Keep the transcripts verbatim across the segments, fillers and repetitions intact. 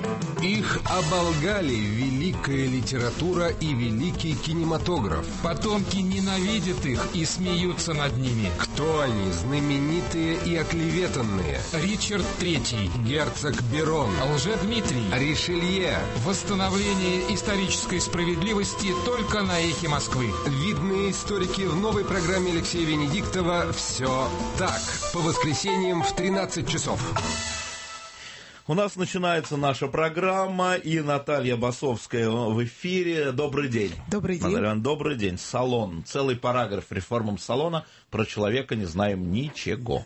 Их оболгали великая литература и великий кинематограф. Потомки ненавидят их и смеются над ними. Кто они, знаменитые и оклеветанные? Ричард Третий, герцог Берон, Лжедмитрий, Ришелье. Восстановление исторической справедливости только на Эхе Москвы. Видные историки в новой программе Алексея Венедиктова «Все так». По воскресеньям в тринадцать часов. У нас начинается наша программа, и Наталья Басовская в эфире. Добрый день. Добрый день. Наталья, добрый день. Салон. Целый параграф реформам салона. Про человека не знаем ничего.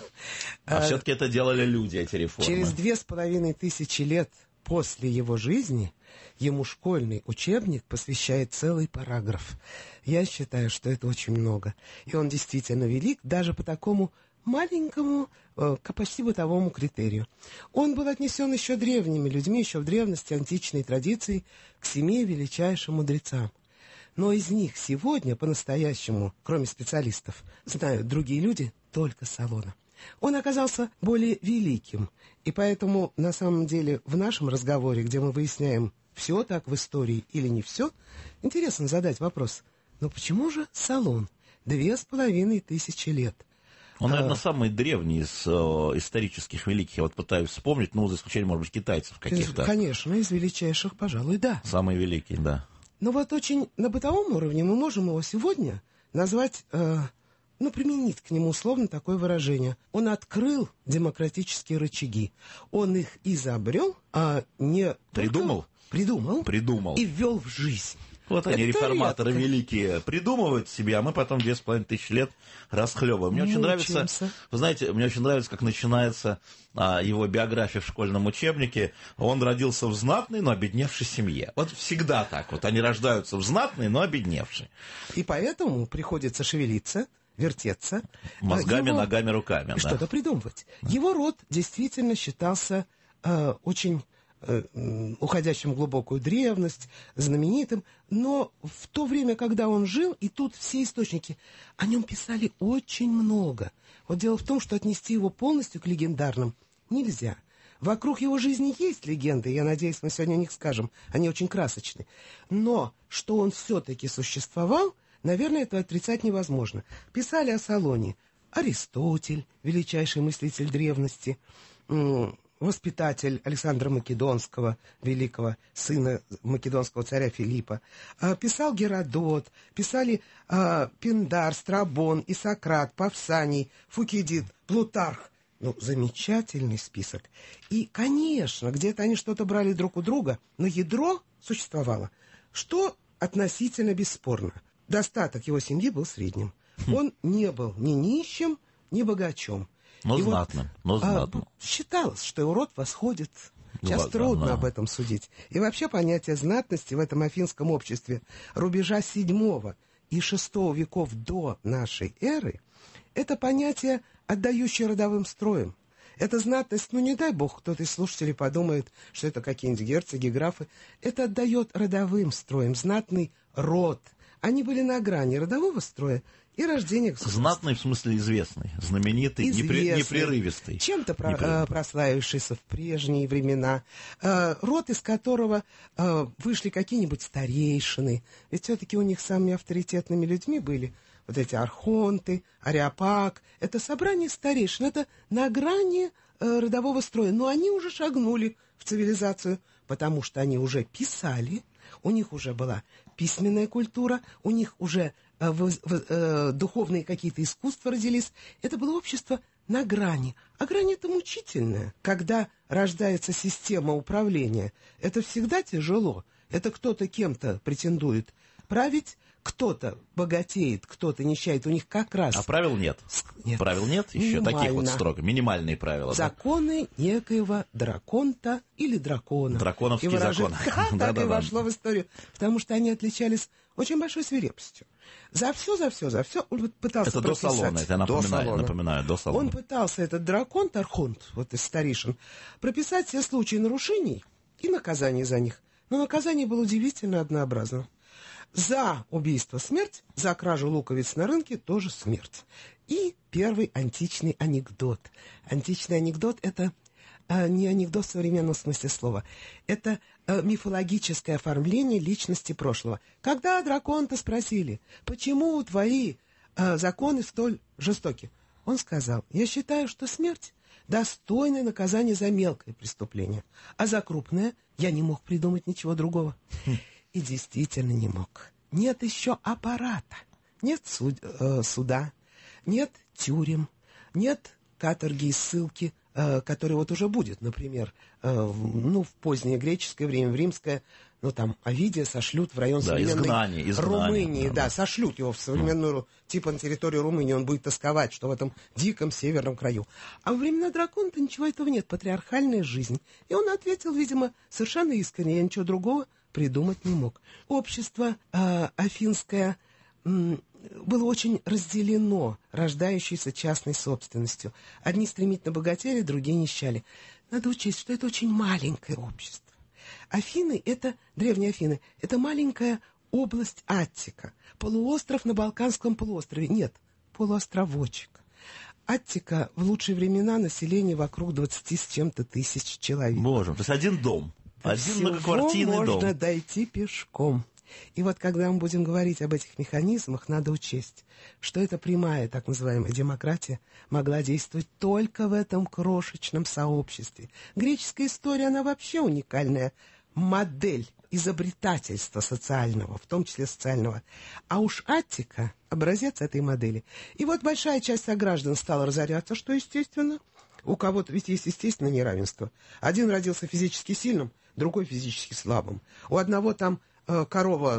А все-таки это делали люди, эти реформы. Через две с половиной тысячи лет после его жизни ему школьный учебник посвящает целый параграф. Я считаю, что это очень много. И он действительно велик даже по такому маленькому, э, почти бытовому критерию. Он был отнесен еще древними людьми, еще в древности античной традиции, к семи величайшим мудрецам. Но из них сегодня по-настоящему, кроме специалистов, знают другие люди только Солона. Он оказался более великим, и поэтому, на самом деле, в нашем разговоре, где мы выясняем, все так в истории или не все, интересно задать вопрос, но почему же Солон? Две с половиной тысячи лет. Он, наверное, самый древний из э, исторических великих. Я вот пытаюсь вспомнить, ну, за исключением, может быть, китайцев каких-то. Конечно, из величайших, пожалуй, да. Самый великий, да. Но вот очень на бытовом уровне мы можем его сегодня назвать, э, ну, применить к нему условно такое выражение. Он открыл демократические рычаги. Он их изобрел, а не... Придумал? Придумал. Придумал. И ввел в жизнь. Вот они, это реформаторы редко. великие, придумывают себе, а мы потом две с половиной тысячи лет расхлебываем. Мне очень Мучаемся. нравится, вы знаете, мне очень нравится, как начинается а, его биография в школьном учебнике. Он родился в знатной, но обедневшей семье. Вот всегда так вот. Они рождаются в знатной, но обедневшей. И поэтому приходится шевелиться, вертеться. Мозгами, его... ногами, руками. Что-то да. придумывать. Его род действительно считался э, очень... уходящим в глубокую древность, знаменитым, но в то время, когда он жил, и тут все источники о нем писали очень много. Вот дело в том, что отнести его полностью к легендарным нельзя. Вокруг его жизни есть легенды, я надеюсь, мы сегодня о них скажем, они очень красочны. Но что он все-таки существовал, наверное, это отрицать невозможно. Писали о Солоне Аристотель, величайший мыслитель древности, воспитатель Александра Македонского, великого сына македонского царя Филиппа, писал Геродот, писали а, Пиндар, Страбон, Исократ, Павсаний, Фукидид, Плутарх. Ну, замечательный список. И, конечно, где-то они что-то брали друг у друга, но ядро существовало, что относительно бесспорно. Достаток его семьи был средним. Хм. Он не был ни нищим, ни богачом. Но и знатным, вот, но знатным. А, считалось, что его род восходит. Сейчас Ну, трудно да. об этом судить. И вообще понятие знатности в этом афинском обществе рубежа седьмого и шестого веков до нашей эры – это понятие, отдающее родовым строям. Это знатность, ну не дай бог, кто-то из слушателей подумает, что это какие-нибудь герцоги, графы. Это отдает родовым строям, знатный род. Они были на грани родового строя и рождения государства. Знатный, в смысле известный, знаменитый, Известный, непри, непрерывистый. Чем-то про, непрерывистый. э, прославившийся в прежние времена. Э, род, из которого э, вышли какие-нибудь старейшины. Ведь все-таки у них самыми авторитетными людьми были вот эти архонты, ареопаг. Это собрание старейшин. Это на грани э, родового строя. Но они уже шагнули в цивилизацию, потому что они уже писали. У них уже была письменная культура, у них уже э, в, в, э, духовные какие-то искусства родились. Это было общество на грани. А грань это мучительная. Когда рождается система управления, это всегда тяжело. Это кто-то кем-то претендует править, кто-то богатеет, кто-то нищает. У них как раз... А правил нет. Нет. Правил нет еще Минимально. таких вот строго. Минимальные правила. Законы да? некоего драконта или дракона. Драконовский и выражение... закон. Да, так и вошло в историю. Потому что они отличались очень большой свирепостью. За все, за все, за все он пытался Это прописать. до Солона, это я напоминаю, до Солона. напоминаю, до Солона. Он пытался, этот дракон, Тархонт, вот из старейшин, прописать все случаи нарушений и наказаний за них. Но наказание было удивительно однообразным. За убийство смерть, за кражу луковиц на рынке тоже смерть. И первый античный анекдот. Античный анекдот – это а, не анекдот в современном смысле слова. Это а, мифологическое оформление личности прошлого. Когда дракона-то спросили, почему твои а, законы столь жестоки, он сказал: я считаю, что смерть достойное наказание за мелкое преступление, а за крупное я не мог придумать ничего другого. И действительно не мог. Нет еще аппарата, нет суд, э, суда, нет тюрем, нет каторги и ссылки, э, которые вот уже будет, например, э, в, ну, в позднее греческое время, в римское, ну, там, Овидия сошлют в район да, современной изгнание, изгнание, Румынии, да, да, да. сошлют его в современную, mm. типа на территорию Румынии, он будет тосковать, что в этом диком северном краю. А во времена дракона-то ничего этого нет, патриархальная жизнь. И он ответил, видимо, совершенно искренне, я ничего другого придумать не мог. Общество э, афинское м, было очень разделено рождающейся частной собственностью. Одни стремительно богатели, другие нищали. Надо учесть, что это очень маленькое общество. Афины — это, древние Афины, это маленькая область Аттика, полуостров на Балканском полуострове. Нет, полуостровочек. Аттика в лучшие времена население вокруг двадцати с чем-то тысяч человек. Можем, то есть один дом, До один всего многоквартирный можно дом. дойти пешком. И вот когда мы будем говорить об этих механизмах, надо учесть, что эта прямая, так называемая, демократия могла действовать только в этом крошечном сообществе. Греческая история, она вообще уникальная модель изобретательства социального, в том числе социального. А уж Аттика — образец этой модели. И вот большая часть сограждан стала разоряться, что естественно. У кого-то ведь есть естественное неравенство. Один родился физически сильным, другой физически слабым. У одного там э, корова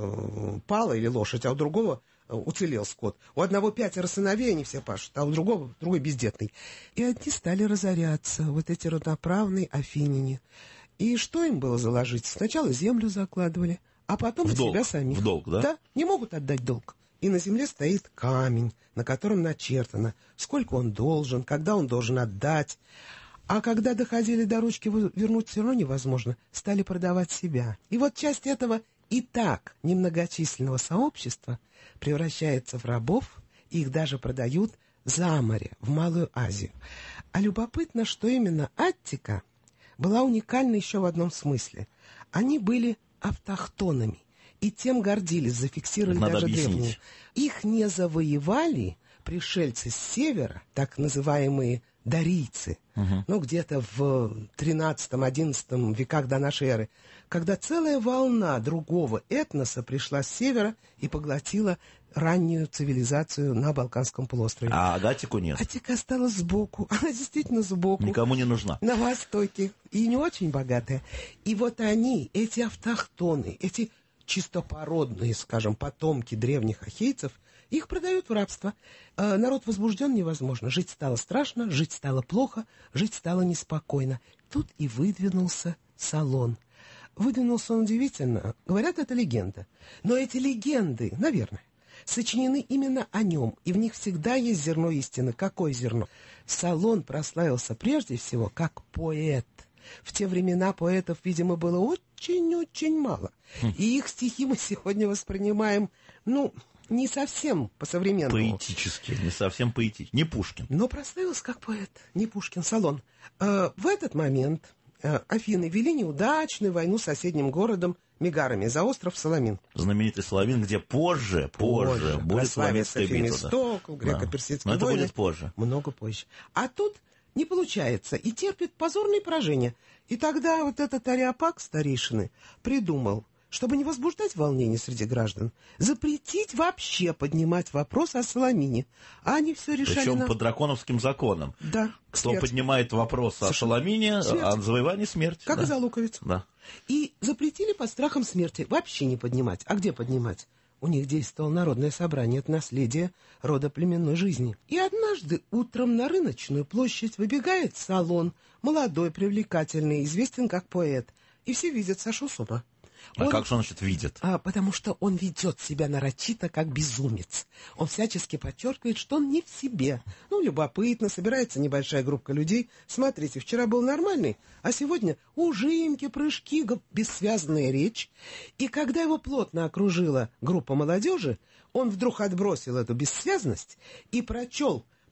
э, пала или лошадь, а у другого э, уцелел скот. У одного пятеро сыновей, они все пашут, а у другого другой бездетный. И одни стали разоряться, вот эти равноправные афиняне. И что им было заложить? Сначала землю закладывали, а потом в на долг, себя самих. В долг, да? Да, не могут отдать долг. И на земле стоит камень, на котором начертано, сколько он должен, когда он должен отдать. А когда доходили до ручки, вернуть все равно невозможно, стали продавать себя. И вот часть этого и так немногочисленного сообщества превращается в рабов, и их даже продают за море, в Малую Азию. А любопытно, что именно Аттика была уникальна еще в одном смысле. Они были автохтонами. И тем гордились, зафиксировали Надо даже объяснить. древние. Их не завоевали пришельцы с севера, так называемые дарийцы, угу. ну, где-то в тринадцатом-одиннадцатом веках до нашей эры, когда целая волна другого этноса пришла с севера и поглотила раннюю цивилизацию на Балканском полуострове. А Аттику нет. Аттика осталась сбоку, она действительно сбоку. Никому не нужна. На востоке, и не очень богатая. И вот они, эти автохтоны, эти чистопородные, скажем, потомки древних ахейцев, их продают в рабство. Э, народ возбужден невозможно. Жить стало страшно, жить стало плохо, жить стало неспокойно. Тут и выдвинулся Солон. Выдвинулся он удивительно. Говорят, это легенда. Но эти легенды, наверное, сочинены именно о нем, и в них всегда есть зерно истины. Какое зерно? Солон прославился прежде всего как поэт. В те времена поэтов, видимо, было очень-очень мало. Хм. И их стихи мы сегодня воспринимаем, ну, не совсем по-современному. Поэтически, не совсем поэтически. Не Пушкин. Но прославился как поэт, не Пушкин, Солон. Э, в этот момент э, Афины вели неудачную войну с соседним городом Мегарами за остров Саламин. Знаменитый Саламин, где позже, позже, позже будет Саламинская битва. Фемистокл, греко-персидские да. Но это войны. будет позже. Много позже. А тут не получается, и терпит позорные поражения. И тогда вот этот Ариапаг, старейшины, придумал, чтобы не возбуждать волнение среди граждан, запретить вообще поднимать вопрос о Саламине. А они все решали... Причем на... по драконовским законам. Да. Кто смерть. поднимает вопрос о Саламине, смерть. о завоевании, смерть. Как да. и за луковицу. Да. И запретили под страхом смерти вообще не поднимать. А где поднимать? У них действовало народное собрание, это наследие рода племенной жизни. И однажды утром на рыночную площадь выбегает Солон, молодой, привлекательный, известен как поэт. И все видят, сошел с ума. А Он, как же он, значит, видит? А, потому что он ведет себя нарочито, как безумец. Он всячески подчеркивает, что он не в себе. Ну, любопытно, собирается небольшая группа людей. Смотрите, вчера был нормальный, а сегодня ужимки, прыжки, бессвязная речь. И когда его плотно окружила группа молодежи, он вдруг отбросил эту бессвязность и прочел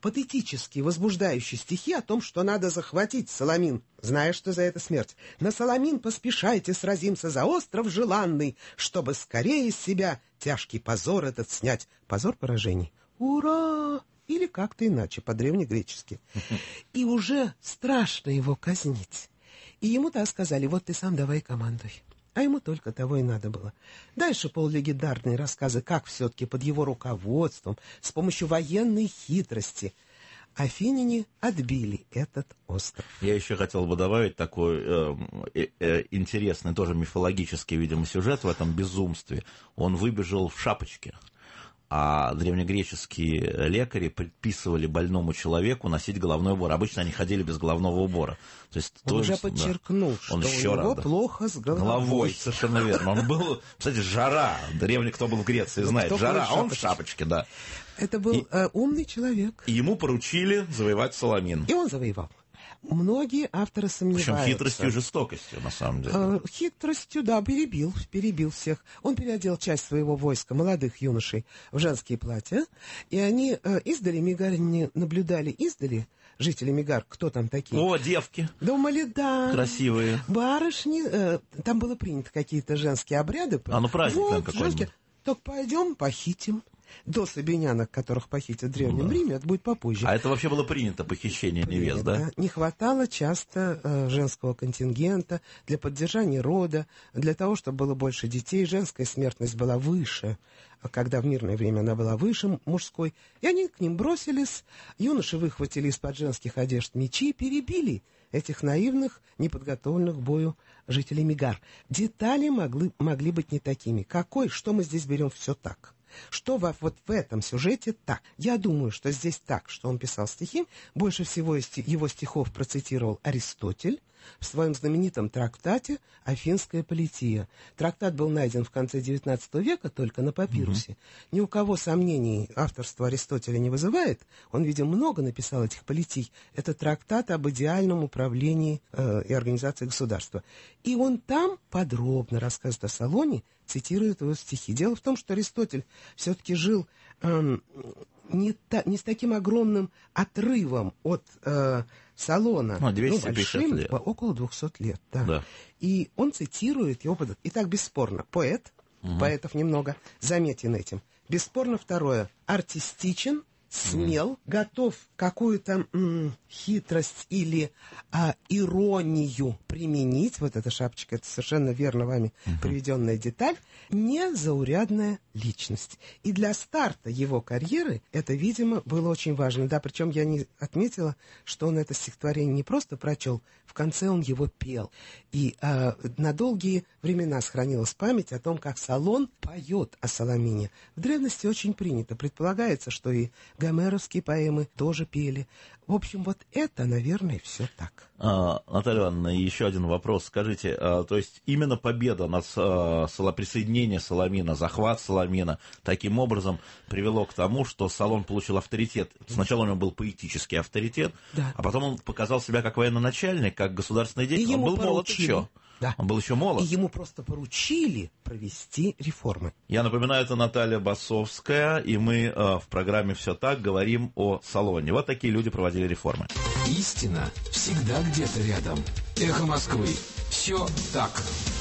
патетические, возбуждающие стихи о том, что надо захватить Саламин, зная, что за это смерть. На Саламин поспешайте, сразимся за остров желанный, чтобы скорее с себя тяжкий позор этот снять. Позор поражений. Ура! Или как-то иначе, по-древнегречески. И уже страшно его казнить. И ему-то сказали: вот ты сам давай командуй. А ему только того и надо было. Дальше полулегендарные рассказы, как все-таки под его руководством, с помощью военной хитрости, афиняне отбили этот остров. Я еще хотел бы добавить такой э, э, интересный, тоже мифологический, видимо, сюжет в этом безумстве. Он выбежал в шапочке. А древнегреческие лекари предписывали больному человеку носить головной убор. Обычно они ходили без головного убора. То есть, он уже подчеркнул, да, что он еще у него раз, да, плохо с головой. Головой, совершенно верно. Он был, кстати, жара. Древний, кто был в Греции, знает. Кто жара, а он в шапочке, да. Это был и, э, умный человек. И ему поручили завоевать Саламин. И он завоевал. Многие авторы сомневаются. Причем хитростью и жестокостью, на самом деле. Э, хитростью, да, перебил, перебил всех. Он переодел часть своего войска, молодых юношей, в женские платья, и они э, издали, мигарине наблюдали издали, жители Мегар, кто там такие. О, девки. Думали, да. Красивые. Барышни, э, там было принято какие-то женские обряды. А, ну праздник вот, там какой-нибудь. Женские... Так пойдем, похитим. До сабинянок, которых похитят в Древнем да. Риме, это будет попозже. А это вообще было принято, похищение невест, да? Не хватало часто э, женского контингента для поддержания рода, для того, чтобы было больше детей. Женская смертность была выше, когда в мирное время она была выше мужской. И они к ним бросились, юноши выхватили из-под женских одежд мечи и перебили этих наивных, неподготовленных к бою жителей Мегар. Детали могли, могли быть не такими. Какой, что мы здесь берем все так? Что во, вот в этом сюжете так? Я думаю, что здесь так, что он писал стихи. Больше всего его стихов процитировал Аристотель в своем знаменитом трактате «Афинская полития». Трактат был найден в конце девятнадцатого века только на папирусе. Mm-hmm. Ни у кого сомнений авторство Аристотеля не вызывает. Он, видимо, много написал этих политий. Это трактат об идеальном управлении э, и организации государства. И он там подробно рассказывает о Салоне, цитирует его стихи. Дело в том, что Аристотель все-таки жил э, не, та, не с таким огромным отрывом от э, Салона, ну, двести пятьдесят ну, большим, лет. Около двухсот лет. Да. Да. И он цитирует его. Итак, бесспорно, поэт, угу. поэтов немного, заметен этим. Бесспорно, второе, артистичен, смел, угу. готов какую-то м, хитрость или а, иронию применить. Вот эта шапочка, это совершенно верно вами угу. приведенная деталь. Незаурядная личность. И для старта его карьеры это, видимо, было очень важно. Да, причем я не отметила, что он это стихотворение не просто прочел, в конце он его пел. И а, на долгие времена сохранилась память о том, как Салон поет о Саламине. В древности очень принято. Предполагается, что и гомеровские поэмы тоже пели. В общем, вот это, наверное, все так. А, Наталья Ивановна, еще один вопрос. Скажите, а, то есть именно победа над а, присоединение Саламина, захват Саламина таким образом привело к тому, что Салон получил авторитет. Сначала у него был поэтический авторитет, да. а потом он показал себя как военачальник, как государственный деятель. Он был поручили. молод еще. Да. Он был еще молод. И ему просто поручили провести реформы. Я напоминаю, это Наталья Басовская, и мы э, в программе «Все так» говорим о Салоне. Вот такие люди проводили реформы. Истина всегда где-то рядом. Эхо Москвы. Все так.